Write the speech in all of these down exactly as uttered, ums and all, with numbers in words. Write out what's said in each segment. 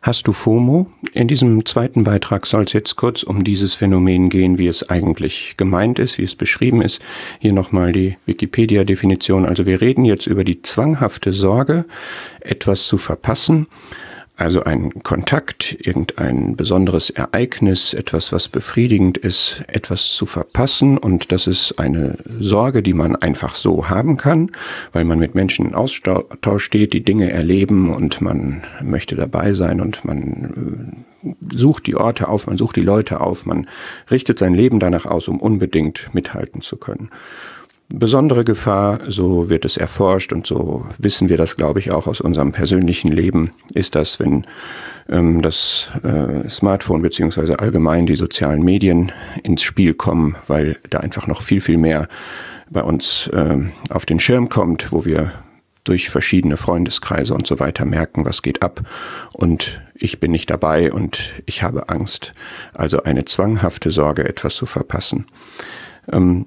Hast du FOMO? In diesem zweiten Beitrag soll es jetzt kurz um dieses Phänomen gehen, wie es eigentlich gemeint ist, wie es beschrieben ist. Hier nochmal die Wikipedia-Definition. Also wir reden jetzt über die zwanghafte Sorge, etwas zu verpassen. Also ein Kontakt, irgendein besonderes Ereignis, etwas, was befriedigend ist, etwas zu verpassen. Und das ist eine Sorge, die man einfach so haben kann, weil man mit Menschen in Austausch steht, die Dinge erleben und man möchte dabei sein und man sucht die Orte auf, man sucht die Leute auf, man richtet sein Leben danach aus, um unbedingt mithalten zu können. Besondere Gefahr, so wird es erforscht und so wissen wir das, glaube ich, auch aus unserem persönlichen Leben, ist das, wenn ähm, das äh, Smartphone beziehungsweise allgemein die sozialen Medien ins Spiel kommen, weil da einfach noch viel, viel mehr bei uns äh, auf den Schirm kommt, wo wir durch verschiedene Freundeskreise und so weiter merken, was geht ab und ich bin nicht dabei und ich habe Angst. Also eine zwanghafte Sorge, etwas zu verpassen. Ähm,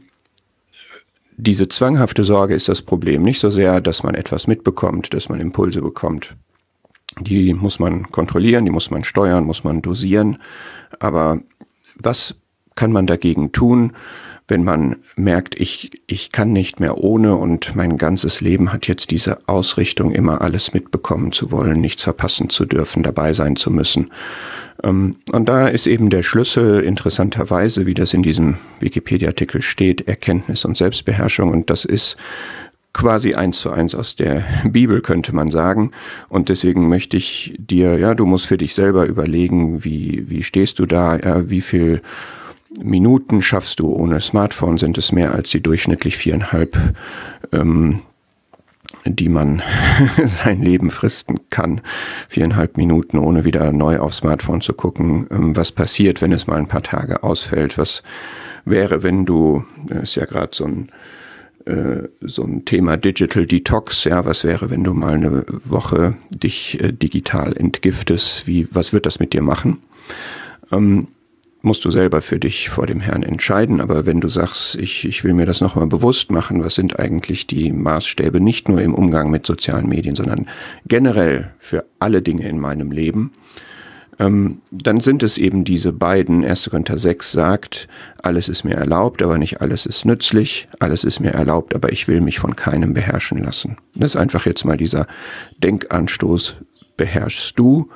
Diese zwanghafte Sorge ist das Problem. Nicht so sehr, dass man etwas mitbekommt, dass man Impulse bekommt. Die muss man kontrollieren, die muss man steuern, muss man dosieren. Aber was kann man dagegen tun, wenn man merkt, ich, ich kann nicht mehr ohne und mein ganzes Leben hat jetzt diese Ausrichtung, immer alles mitbekommen zu wollen, nichts verpassen zu dürfen, dabei sein zu müssen. Und da ist eben der Schlüssel interessanterweise, wie das in diesem Wikipedia-Artikel steht, Erkenntnis und Selbstbeherrschung. Und das ist quasi eins zu eins aus der Bibel, könnte man sagen. Und deswegen möchte ich dir, ja, du musst für dich selber überlegen, wie, wie stehst du da, ja, wie viel Minuten schaffst du ohne Smartphone? Sind es mehr als die durchschnittlich viereinhalb, ähm, die man sein Leben fristen kann. Viereinhalb Minuten, ohne wieder neu aufs Smartphone zu gucken. Ähm, was passiert, wenn es mal ein paar Tage ausfällt? Was wäre, wenn du, das ist ja gerade so ein äh, so ein Thema Digital Detox, ja, was wäre, wenn du mal eine Woche dich äh, digital entgiftest? Wie, was wird das mit dir machen? Ähm, musst du selber für dich vor dem Herrn entscheiden. Aber wenn du sagst, ich, ich will mir das nochmal bewusst machen, was sind eigentlich die Maßstäbe, nicht nur im Umgang mit sozialen Medien, sondern generell für alle Dinge in meinem Leben, ähm, dann sind es eben diese beiden. erster Korinther sechs sagt, alles ist mir erlaubt, aber nicht alles ist nützlich. Alles ist mir erlaubt, aber ich will mich von keinem beherrschen lassen. Das ist einfach jetzt mal dieser Denkanstoß, beherrschst du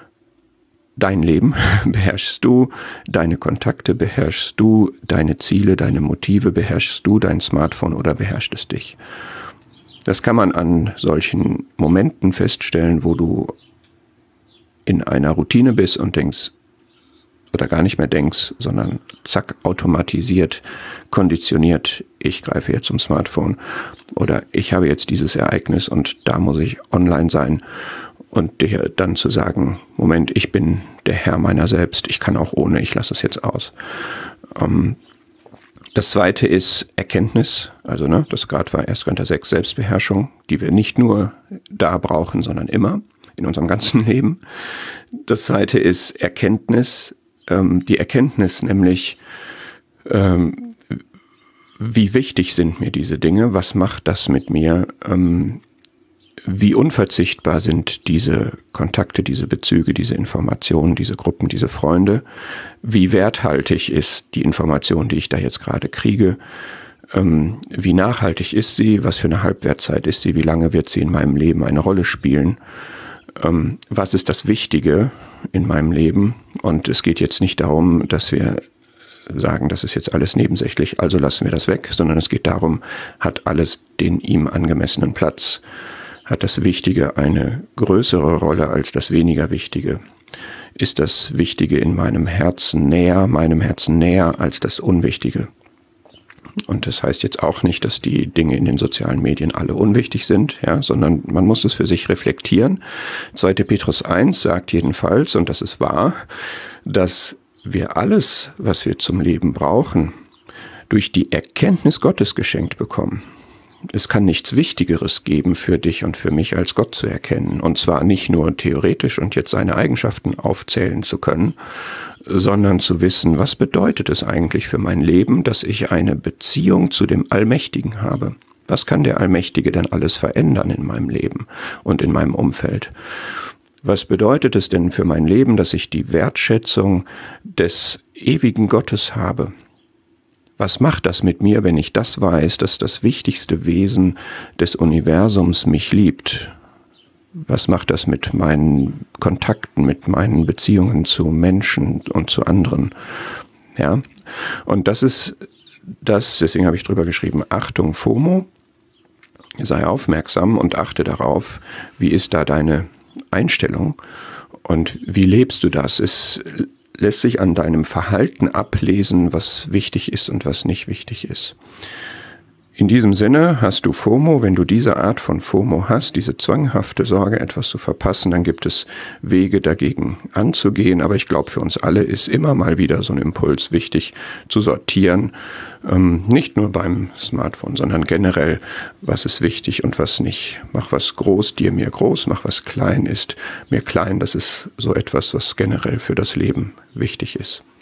dein Leben, beherrschst du deine Kontakte, beherrschst du deine Ziele, deine Motive, beherrschst du dein Smartphone oder beherrscht es dich? Das kann man an solchen Momenten feststellen, wo du in einer Routine bist und denkst, oder gar nicht mehr denkst, sondern zack, automatisiert, konditioniert, ich greife jetzt zum Smartphone oder ich habe jetzt dieses Ereignis und da muss ich online sein. Und dir dann zu sagen, Moment, ich bin der Herr meiner selbst, ich kann auch ohne, ich lasse es jetzt aus. Ähm, das zweite ist Erkenntnis, also ne, das gerade war erster Korinther sechs, Selbstbeherrschung, die wir nicht nur da brauchen, sondern immer in unserem ganzen Leben. Das zweite ist Erkenntnis, ähm, die Erkenntnis nämlich, ähm, wie wichtig sind mir diese Dinge, was macht das mit mir, ähm, wie unverzichtbar sind diese Kontakte, diese Bezüge, diese Informationen, diese Gruppen, diese Freunde? Wie werthaltig ist die Information, die ich da jetzt gerade kriege? Ähm, wie nachhaltig ist sie? Was für eine Halbwertzeit ist sie? Wie lange wird sie in meinem Leben eine Rolle spielen? Ähm, was ist das Wichtige in meinem Leben? Und es geht jetzt nicht darum, dass wir sagen, das ist jetzt alles nebensächlich, also lassen wir das weg, sondern es geht darum, hat alles den ihm angemessenen Platz? Hat das Wichtige eine größere Rolle als das weniger Wichtige? Ist das Wichtige in meinem Herzen näher, meinem Herzen näher als das Unwichtige? Und das heißt jetzt auch nicht, dass die Dinge in den sozialen Medien alle unwichtig sind, ja, sondern man muss es für sich reflektieren. zweiter Petrus eins sagt jedenfalls, und das ist wahr, dass wir alles, was wir zum Leben brauchen, durch die Erkenntnis Gottes geschenkt bekommen. Es kann nichts Wichtigeres geben für dich und für mich, als Gott zu erkennen. Und zwar nicht nur theoretisch und jetzt seine Eigenschaften aufzählen zu können, sondern zu wissen, was bedeutet es eigentlich für mein Leben, dass ich eine Beziehung zu dem Allmächtigen habe. Was kann der Allmächtige denn alles verändern in meinem Leben und in meinem Umfeld? Was bedeutet es denn für mein Leben, dass ich die Wertschätzung des ewigen Gottes habe? Was macht das mit mir, wenn ich das weiß, dass das wichtigste Wesen des Universums mich liebt? Was macht das mit meinen Kontakten, mit meinen Beziehungen zu Menschen und zu anderen? Ja, und das ist das, deswegen habe ich drüber geschrieben, Achtung, FOMO. Sei aufmerksam und achte darauf, wie ist da deine Einstellung und wie lebst du das? Es lässt sich an deinem Verhalten ablesen, was wichtig ist und was nicht wichtig ist. In diesem Sinne, hast du FOMO, wenn du diese Art von FOMO hast, diese zwanghafte Sorge, etwas zu verpassen, dann gibt es Wege dagegen anzugehen. Aber ich glaube, für uns alle ist immer mal wieder so ein Impuls wichtig zu sortieren. Ähm, nicht nur beim Smartphone, sondern generell, was ist wichtig und was nicht. Mach was groß, dir mir groß, mach was klein ist, mir klein. Das ist so etwas, was generell für das Leben wichtig ist.